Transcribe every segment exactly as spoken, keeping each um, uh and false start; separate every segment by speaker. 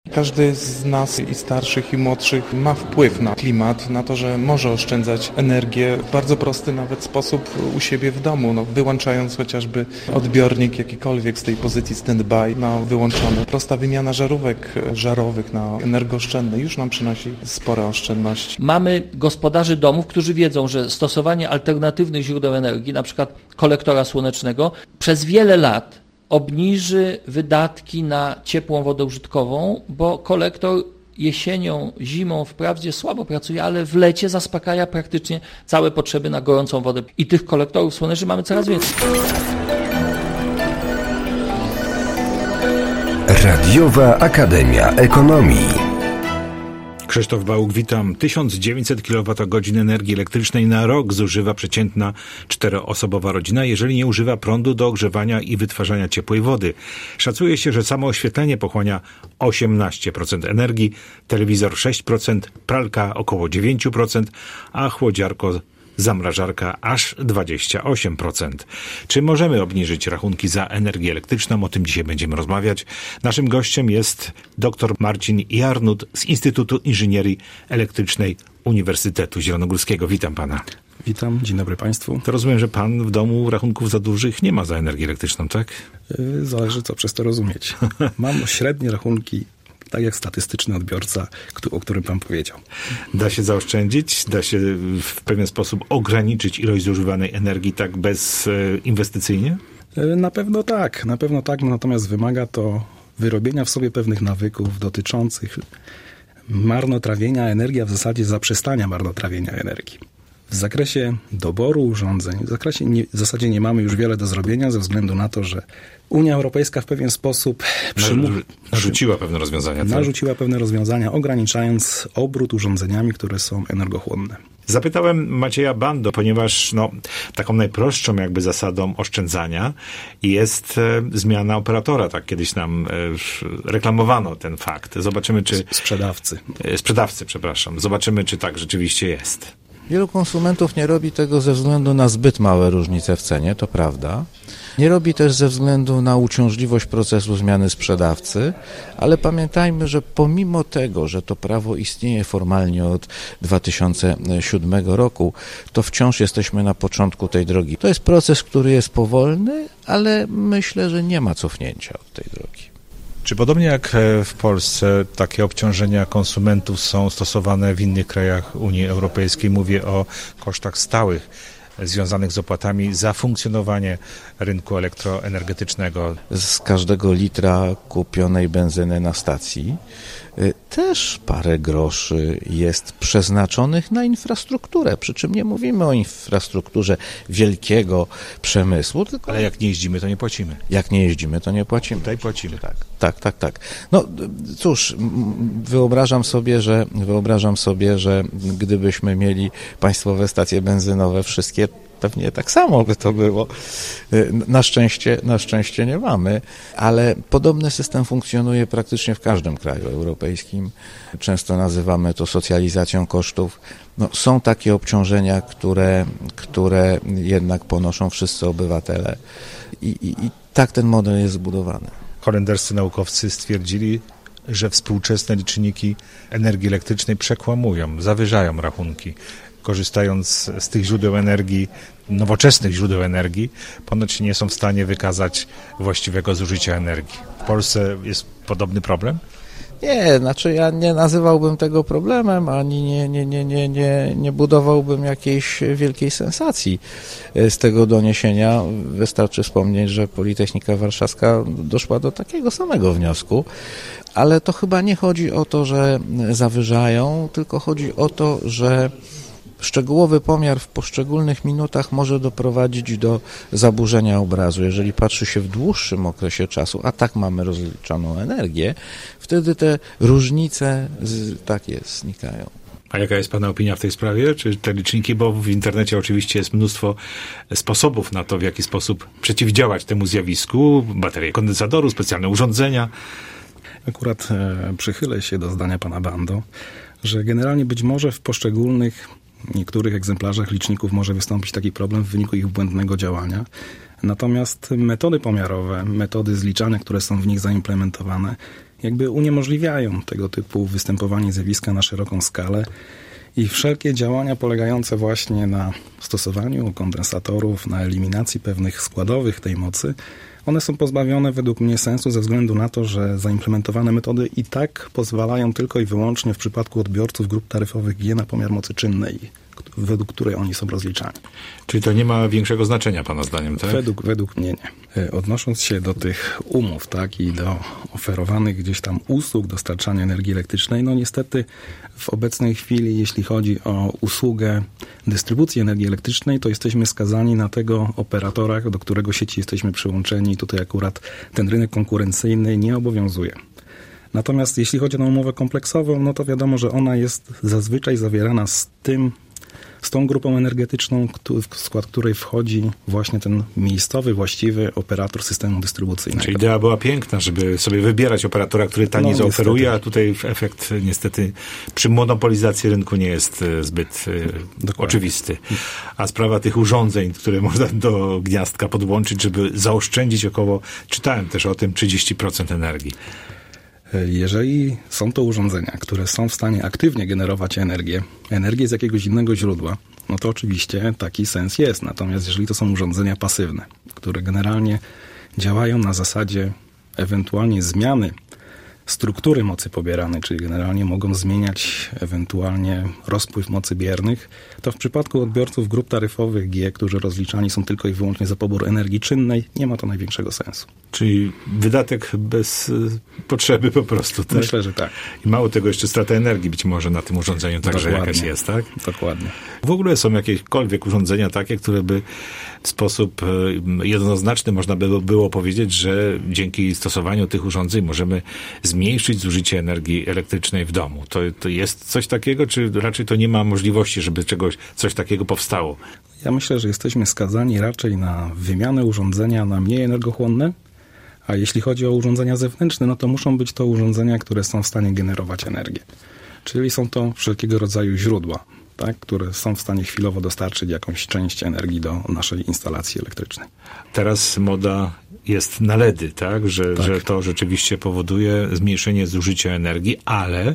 Speaker 1: Każdy z nas, i starszych, i młodszych, ma wpływ na klimat, na to, że może oszczędzać energię w bardzo prosty nawet sposób u siebie w domu, no, wyłączając chociażby odbiornik jakikolwiek z tej pozycji stand-by na wyłączony. Prosta wymiana żarówek żarowych na energooszczędne już nam przynosi spore oszczędności.
Speaker 2: Mamy gospodarzy domów, którzy wiedzą, że stosowanie alternatywnych źródeł energii, na przykład kolektora słonecznego, przez wiele lat obniży wydatki na ciepłą wodę użytkową, bo kolektor jesienią, zimą wprawdzie słabo pracuje, ale w lecie zaspokaja praktycznie całe potrzeby na gorącą wodę. I tych kolektorów słonecznych mamy coraz więcej.
Speaker 3: Radiowa Akademia Ekonomii.
Speaker 4: Krzysztof Bałuk, witam. tysiąc dziewięćset kilowatogodzin energii elektrycznej na rok zużywa przeciętna czteroosobowa rodzina, jeżeli nie używa prądu do ogrzewania i wytwarzania ciepłej wody. Szacuje się, że samo oświetlenie pochłania osiemnaście procent energii, telewizor sześć procent, pralka około dziewięć procent, a chłodziarko zamrażarka aż dwadzieścia osiem procent. Czy możemy obniżyć rachunki za energię elektryczną? O tym dzisiaj będziemy rozmawiać. Naszym gościem jest dr Marcin Jarnut z Instytutu Inżynierii Elektrycznej Uniwersytetu Zielonogórskiego. Witam pana.
Speaker 5: Witam, dzień dobry państwu.
Speaker 4: To rozumiem, że pan w domu rachunków za dużych nie ma za energię elektryczną, tak?
Speaker 5: Zależy, co przez to rozumieć. Mam średnie rachunki, tak jak statystyczny odbiorca, o którym pan powiedział.
Speaker 4: Da się zaoszczędzić? Da się w pewien sposób ograniczyć ilość zużywanej energii tak bezinwestycyjnie?
Speaker 5: Na pewno tak, na pewno tak, natomiast wymaga to wyrobienia w sobie pewnych nawyków dotyczących marnotrawienia energii, a w zasadzie zaprzestania marnotrawienia energii. W zakresie doboru urządzeń, w, zakresie nie, w zasadzie nie mamy już wiele do zrobienia ze względu na to, że Unia Europejska w pewien sposób przymu-
Speaker 4: narzuciła pewne rozwiązania.
Speaker 5: Narzuciła pewne rozwiązania, ograniczając obrót urządzeniami, które są energochłonne.
Speaker 4: Zapytałem Macieja Bando, ponieważ no, taką najprostszą jakby zasadą oszczędzania jest e, zmiana operatora. Tak kiedyś nam e, reklamowano ten fakt. Zobaczymy, czy...
Speaker 5: Sprzedawcy.
Speaker 4: E, sprzedawcy, przepraszam. Zobaczymy, czy tak rzeczywiście jest.
Speaker 6: Wielu konsumentów nie robi tego ze względu na zbyt małe różnice w cenie, to prawda. Nie robi też ze względu na uciążliwość procesu zmiany sprzedawcy, ale pamiętajmy, że pomimo tego, że to prawo istnieje formalnie od dwa tysiące siódmego roku, to wciąż jesteśmy na początku tej drogi. To jest proces, który jest powolny, ale myślę, że nie ma cofnięcia od tej drogi.
Speaker 4: Czy podobnie jak w Polsce takie obciążenia konsumentów są stosowane w innych krajach Unii Europejskiej? Mówię o kosztach stałych związanych z opłatami za funkcjonowanie rynku elektroenergetycznego.
Speaker 6: Z każdego litra kupionej benzyny na stacji też parę groszy jest przeznaczonych na infrastrukturę, przy czym nie mówimy o infrastrukturze wielkiego przemysłu, tylko...
Speaker 4: Ale jak nie jeździmy, to nie płacimy.
Speaker 6: Jak nie jeździmy, to nie płacimy.
Speaker 4: Tutaj płacimy.
Speaker 6: Tak, tak, tak, tak. No cóż, wyobrażam sobie, że wyobrażam sobie, że gdybyśmy mieli państwowe stacje benzynowe, wszystkie, pewnie tak samo by to było. Na szczęście, na szczęście nie mamy, ale podobny system funkcjonuje praktycznie w każdym kraju europejskim. Często nazywamy to socjalizacją kosztów. No, są takie obciążenia, które, które jednak ponoszą wszyscy obywatele i, i, i tak ten model jest zbudowany.
Speaker 4: Holenderscy naukowcy stwierdzili, że współczesne liczniki energii elektrycznej przekłamują, zawyżają rachunki. Korzystając z tych źródeł energii, nowoczesnych źródeł energii, ponoć nie są w stanie wykazać właściwego zużycia energii. W Polsce jest podobny problem?
Speaker 6: Nie, znaczy ja nie nazywałbym tego problemem, ani nie, nie, nie, nie, nie, nie budowałbym jakiejś wielkiej sensacji z tego doniesienia. Wystarczy wspomnieć, że Politechnika Warszawska doszła do takiego samego wniosku, ale to chyba nie chodzi o to, że zawyżają, tylko chodzi o to, że szczegółowy pomiar w poszczególnych minutach może doprowadzić do zaburzenia obrazu. Jeżeli patrzy się w dłuższym okresie czasu, a tak mamy rozliczoną energię, wtedy te różnice, tak jest, znikają.
Speaker 4: A jaka jest pana opinia w tej sprawie? Czy te liczniki, bo w internecie oczywiście jest mnóstwo sposobów na to, w jaki sposób przeciwdziałać temu zjawisku, baterie kondensatorów, specjalne urządzenia.
Speaker 5: Akurat e, przychylę się do zdania pana Bando, że generalnie być może w poszczególnych W niektórych egzemplarzach liczników może wystąpić taki problem w wyniku ich błędnego działania. Natomiast metody pomiarowe, metody zliczania, które są w nich zaimplementowane, jakby uniemożliwiają tego typu występowanie zjawiska na szeroką skalę i wszelkie działania polegające właśnie na stosowaniu kondensatorów, na eliminacji pewnych składowych tej mocy, one są pozbawione według mnie sensu ze względu na to, że zaimplementowane metody i tak pozwalają tylko i wyłącznie w przypadku odbiorców grup taryfowych G na pomiar mocy czynnej, według której oni są rozliczani.
Speaker 4: Czyli to nie ma większego znaczenia pana zdaniem, tak?
Speaker 5: Według, według mnie nie. Odnosząc się do tych umów, tak, i do oferowanych gdzieś tam usług dostarczania energii elektrycznej, no niestety w obecnej chwili, jeśli chodzi o usługę dystrybucji energii elektrycznej, to jesteśmy skazani na tego operatora, do którego sieci jesteśmy przyłączeni. Tutaj akurat ten rynek konkurencyjny nie obowiązuje. Natomiast jeśli chodzi o umowę kompleksową, no to wiadomo, że ona jest zazwyczaj zawierana z tym, z tą grupą energetyczną, w skład której wchodzi właśnie ten miejscowy, właściwy operator systemu dystrybucyjnego.
Speaker 4: Czyli idea była piękna, żeby sobie wybierać operatora, który taniej no, zaoferuje, niestety. A tutaj efekt niestety przy monopolizacji rynku nie jest zbyt Dokładnie. oczywisty. A sprawa tych urządzeń, które można do gniazdka podłączyć, żeby zaoszczędzić około, czytałem też o tym, trzydzieści procent energii.
Speaker 5: Jeżeli są to urządzenia, które są w stanie aktywnie generować energię, energię z jakiegoś innego źródła, no to oczywiście taki sens jest. Natomiast jeżeli to są urządzenia pasywne, które generalnie działają na zasadzie ewentualnie zmiany struktury mocy pobieranej, czyli generalnie mogą zmieniać ewentualnie rozpływ mocy biernych, to w przypadku odbiorców grup taryfowych G, którzy rozliczani są tylko i wyłącznie za pobór energii czynnej, nie ma to największego sensu.
Speaker 4: Czyli wydatek bez y, potrzeby po prostu. Tak?
Speaker 5: Myślę, że tak.
Speaker 4: I mało tego, jeszcze strata energii być może na tym urządzeniu także Dokładnie. jakaś jest, tak?
Speaker 5: Dokładnie.
Speaker 4: W ogóle są jakiekolwiek urządzenia takie, które by w sposób jednoznaczny można by było powiedzieć, że dzięki stosowaniu tych urządzeń możemy zmniejszyć zużycie energii elektrycznej w domu. To, to jest coś takiego, czy raczej to nie ma możliwości, żeby czegoś, coś takiego powstało?
Speaker 5: Ja myślę, że jesteśmy skazani raczej na wymianę urządzenia na mniej energochłonne, a jeśli chodzi o urządzenia zewnętrzne, no to muszą być to urządzenia, które są w stanie generować energię. Czyli są to wszelkiego rodzaju źródła, tak, które są w stanie chwilowo dostarczyć jakąś część energii do naszej instalacji elektrycznej.
Speaker 4: Teraz moda jest na ledy, tak? Że, tak. że to rzeczywiście powoduje zmniejszenie zużycia energii, ale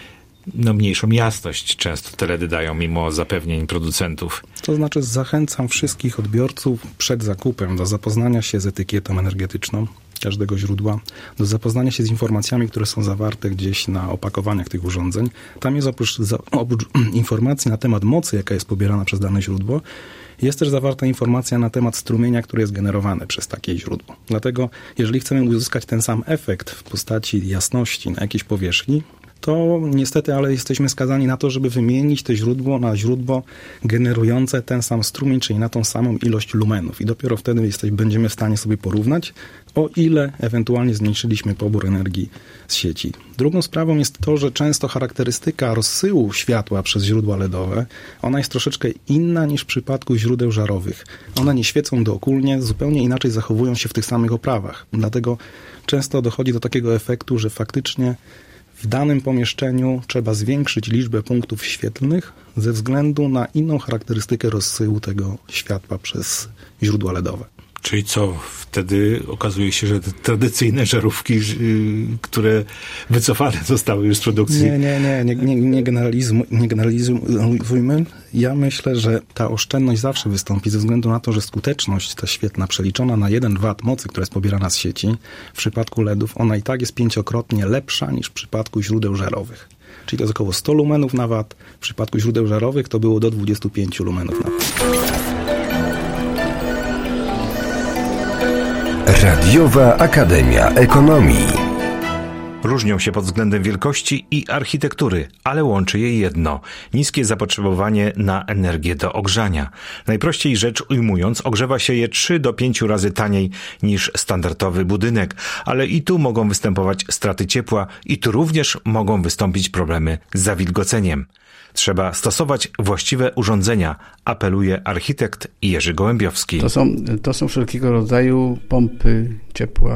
Speaker 4: no, mniejszą jasność często te ledy dają mimo zapewnień producentów.
Speaker 5: To znaczy zachęcam wszystkich odbiorców przed zakupem do zapoznania się z etykietą energetyczną każdego źródła, do zapoznania się z informacjami, które są zawarte gdzieś na opakowaniach tych urządzeń. Tam jest oprócz, za, oprócz informacji na temat mocy, jaka jest pobierana przez dane źródło, jest też zawarta informacja na temat strumienia, który jest generowany przez takie źródło. Dlatego, jeżeli chcemy uzyskać ten sam efekt w postaci jasności na jakiejś powierzchni, to niestety, ale jesteśmy skazani na to, żeby wymienić to źródło na źródło generujące ten sam strumień, czyli na tą samą ilość lumenów. I dopiero wtedy jesteś, będziemy w stanie sobie porównać, o ile ewentualnie zmniejszyliśmy pobór energii z sieci. Drugą sprawą jest to, że często charakterystyka rozsyłu światła przez źródła ledowe, ona jest troszeczkę inna niż w przypadku źródeł żarowych. One nie świecą dookólnie, zupełnie inaczej zachowują się w tych samych oprawach. Dlatego często dochodzi do takiego efektu, że faktycznie w danym pomieszczeniu trzeba zwiększyć liczbę punktów świetlnych ze względu na inną charakterystykę rozsyłu tego światła przez źródła ledowe.
Speaker 4: Czyli co, wtedy okazuje się, że te tradycyjne żarówki, które wycofane zostały już z produkcji...
Speaker 5: Nie, nie, nie, nie, nie, nie, generalizm, nie generalizujmy. Ja myślę, że ta oszczędność zawsze wystąpi ze względu na to, że skuteczność ta świetna przeliczona na jeden wat mocy, która jest pobierana z sieci, w przypadku LEDów, ona i tak jest pięciokrotnie lepsza niż w przypadku źródeł żarowych. Czyli to jest około sto lumenów na wat. W przypadku źródeł żarowych to było do dwudziestu pięciu lumenów na wat.
Speaker 3: Radiowa Akademia Ekonomii.
Speaker 4: Różnią się pod względem wielkości i architektury, ale łączy je jedno – niskie zapotrzebowanie na energię do ogrzania. Najprościej rzecz ujmując, ogrzewa się je trzy do pięciu razy taniej niż standardowy budynek, ale i tu mogą występować straty ciepła i tu również mogą wystąpić problemy z zawilgoceniem. Trzeba stosować właściwe urządzenia, apeluje architekt Jerzy Gołębiowski.
Speaker 7: To są, to są wszelkiego rodzaju pompy ciepła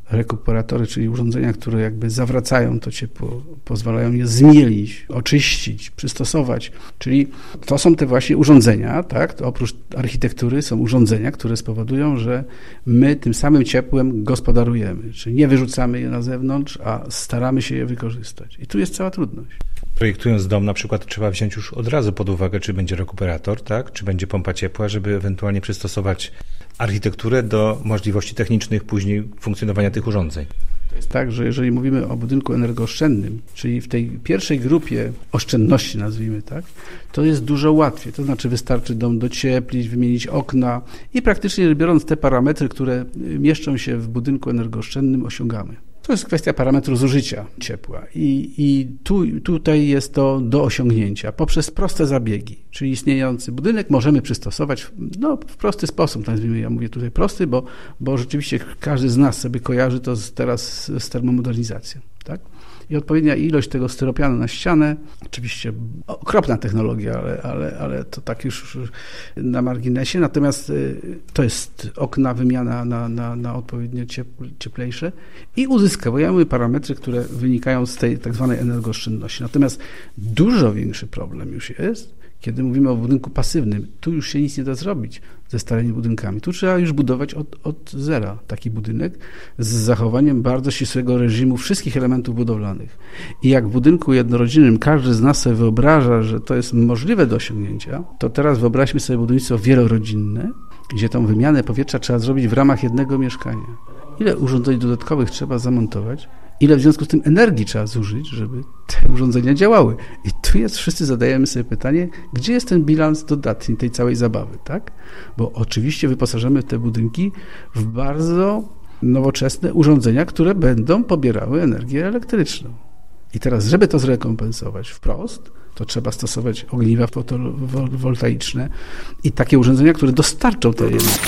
Speaker 7: rekuperatory, czyli urządzenia, które jakby zawracają to ciepło, pozwalają je zmielić, oczyścić, przystosować. Czyli to są te właśnie urządzenia, tak? To oprócz architektury są urządzenia, które spowodują, że my tym samym ciepłem gospodarujemy. Czyli nie wyrzucamy je na zewnątrz, a staramy się je wykorzystać. I tu jest cała trudność.
Speaker 4: Projektując dom na przykład trzeba wziąć już od razu pod uwagę, czy będzie rekuperator, tak? Czy będzie pompa ciepła, żeby ewentualnie przystosować architekturę do możliwości technicznych później funkcjonowania tych urządzeń.
Speaker 7: To jest tak, że jeżeli mówimy o budynku energooszczędnym, czyli w tej pierwszej grupie oszczędności, nazwijmy tak, to jest dużo łatwiej. To znaczy wystarczy dom docieplić, wymienić okna i praktycznie biorąc te parametry, które mieszczą się w budynku energooszczędnym, osiągamy. To jest kwestia parametru zużycia ciepła i, i tu, tutaj jest to do osiągnięcia poprzez proste zabiegi, czyli istniejący budynek możemy przystosować no, w prosty sposób, nazwijmy, ja mówię tutaj prosty, bo, bo rzeczywiście każdy z nas sobie kojarzy to z, teraz z termomodernizacją, tak? I odpowiednia ilość tego styropianu na ścianę, oczywiście okropna technologia, ale, ale, ale to tak już na marginesie, natomiast to jest okna, wymiana na, na, na odpowiednio cieplejsze i uzyskujemy parametry, które wynikają z tej tak zwanej energooszczędności. Natomiast dużo większy problem już jest, kiedy mówimy o budynku pasywnym. Tu już się nic nie da zrobić ze starymi budynkami. Tu trzeba już budować od, od zera taki budynek z zachowaniem bardzo ścisłego reżimu wszystkich elementów budowlanych. I jak w budynku jednorodzinnym każdy z nas sobie wyobraża, że to jest możliwe do osiągnięcia, to teraz wyobraźmy sobie budownictwo wielorodzinne, gdzie tą wymianę powietrza trzeba zrobić w ramach jednego mieszkania. Ile urządzeń dodatkowych trzeba zamontować? Ile w związku z tym energii trzeba zużyć, żeby te urządzenia działały? I tu jest, wszyscy zadajemy sobie pytanie, gdzie jest ten bilans dodatni tej całej zabawy, tak? Bo oczywiście wyposażymy te budynki w bardzo nowoczesne urządzenia, które będą pobierały energię elektryczną. I teraz, żeby to zrekompensować wprost, to trzeba stosować ogniwa fotowoltaiczne i takie urządzenia, które dostarczą tej energii.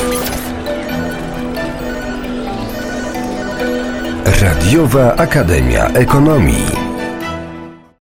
Speaker 3: Radiowa Akademia Ekonomii.